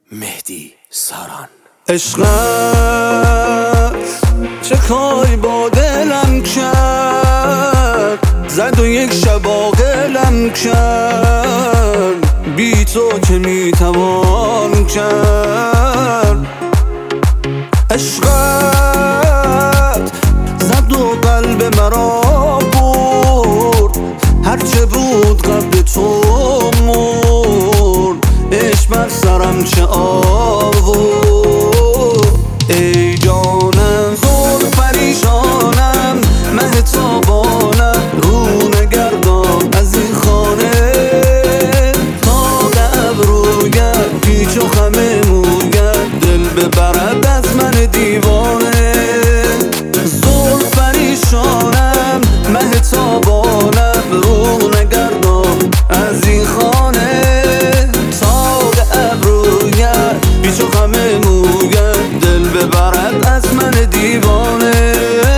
مهدی ساران. عشقت چه کاری با دلم کرد، زد و یک شب عاقلم کرد، بی تو که میتوان کرد. عشقت زد و قلب مرا برد، هرچه بود قبل تو مرد. عشق بر سرم چه آورد، ای جانم زلف پریشانم، مه تابانم رو نگردان از این خانه تا ابرویت، پیچ و خم مویت دل ببرد از من دیوانه. زلف پریشانم، مه تابانم رو نگردان از این خانه تا ابرویت، پیچ و خم مویت دل ببرد از من دیوانه.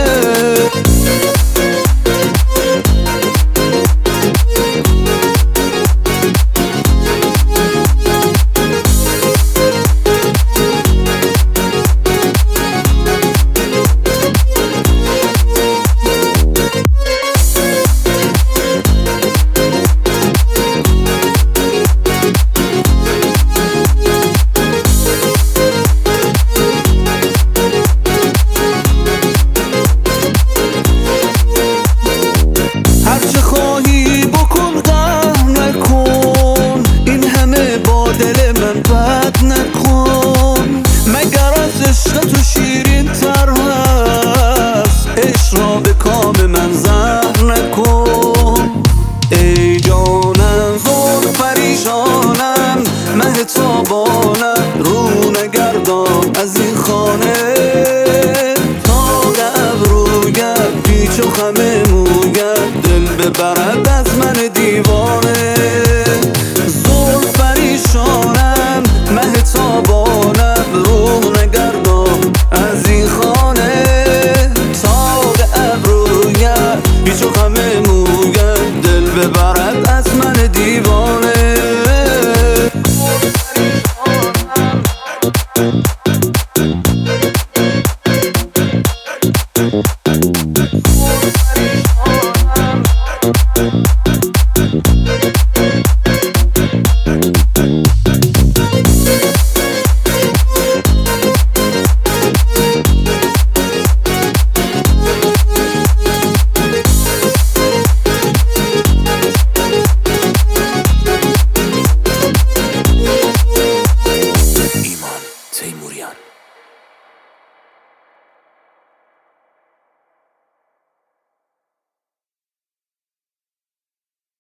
دل من بد نکن، مگر از عشق تو شیرین تر هست، عشق را به کام من زهر نکن. ای جانم زلف پریشانم، مه تابانم رو نگردان از این خانه تا ابرویت، پیچ و خم مویت دل ببرد از من دیوانه. پریشانم، مه تابانم رو نگردان از این خانه تا ابرویت، پیچ و خم مویت دل ببرد از من دیوانه. تیموریان.